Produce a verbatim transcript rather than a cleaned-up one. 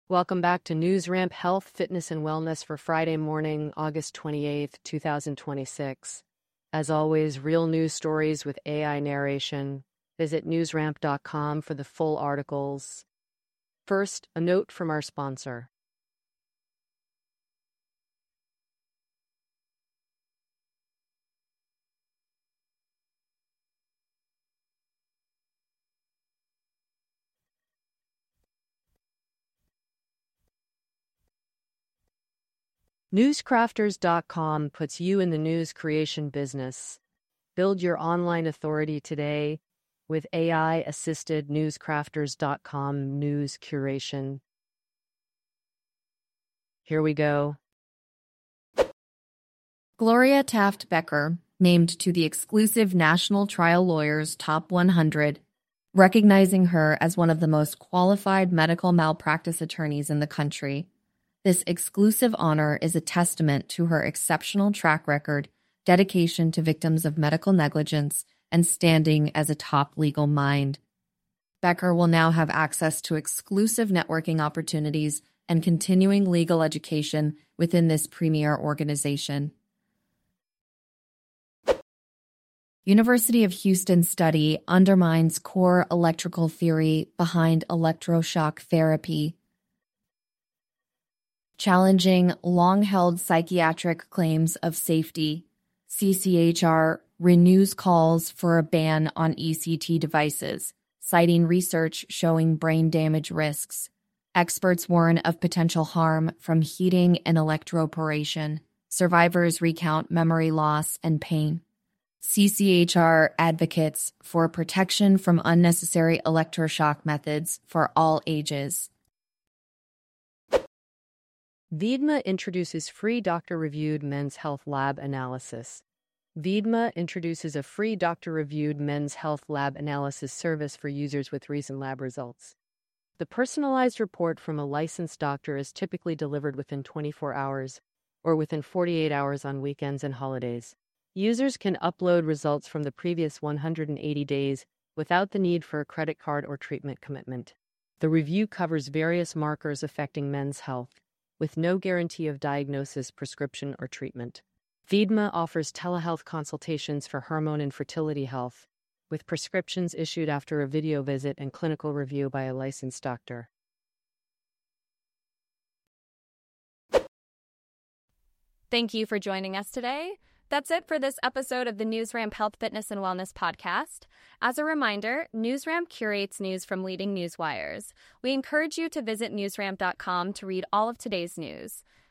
Welcome back to NewsRamp Health, Fitness, and Wellness for Friday morning, August twenty-eighth, two thousand twenty-six. As always, real news stories with A I narration. Visit newsramp dot com for the full articles. First, a note from our sponsor. newscrafters dot com puts you in the news creation business. Build your online authority today with A I-assisted newscrafters dot com news curation. Here we go. Gloria Taft Becker, named to the exclusive National Trial Lawyers Top one hundred, recognizing her as one of the most qualified medical malpractice attorneys in the country. This exclusive honor is a testament to her exceptional track record, dedication to victims of medical negligence, and standing as a top legal mind. Becker will now have access to exclusive networking opportunities and continuing legal education within this premier organization. University of Houston study undermines core electrical theory behind electroshock therapy, challenging long-held psychiatric claims of safety. C C H R renews calls for a ban on E C T devices, citing research showing brain damage risks. Experts warn of potential harm from heating and electroporation. Survivors recount memory loss and pain. C C H R advocates for protection from unnecessary electroshock methods for all ages. VIDMA introduces free doctor-reviewed men's health lab analysis. VIDMA introduces a free doctor-reviewed men's health lab analysis service for users with recent lab results. The personalized report from a licensed doctor is typically delivered within twenty-four hours or within forty-eight hours on weekends and holidays. Users can upload results from the previous one hundred eighty days without the need for a credit card or treatment commitment. The review covers various markers affecting men's health, with no guarantee of diagnosis, prescription, or treatment. VIDMA offers telehealth consultations for hormone and fertility health, with prescriptions issued after a video visit and clinical review by a licensed doctor. Thank you for joining us today. That's it for this episode of the NewsRamp Health, Fitness, and Wellness podcast. As a reminder, NewsRamp curates news from leading news wires. We encourage you to visit newsramp dot com to read all of today's news.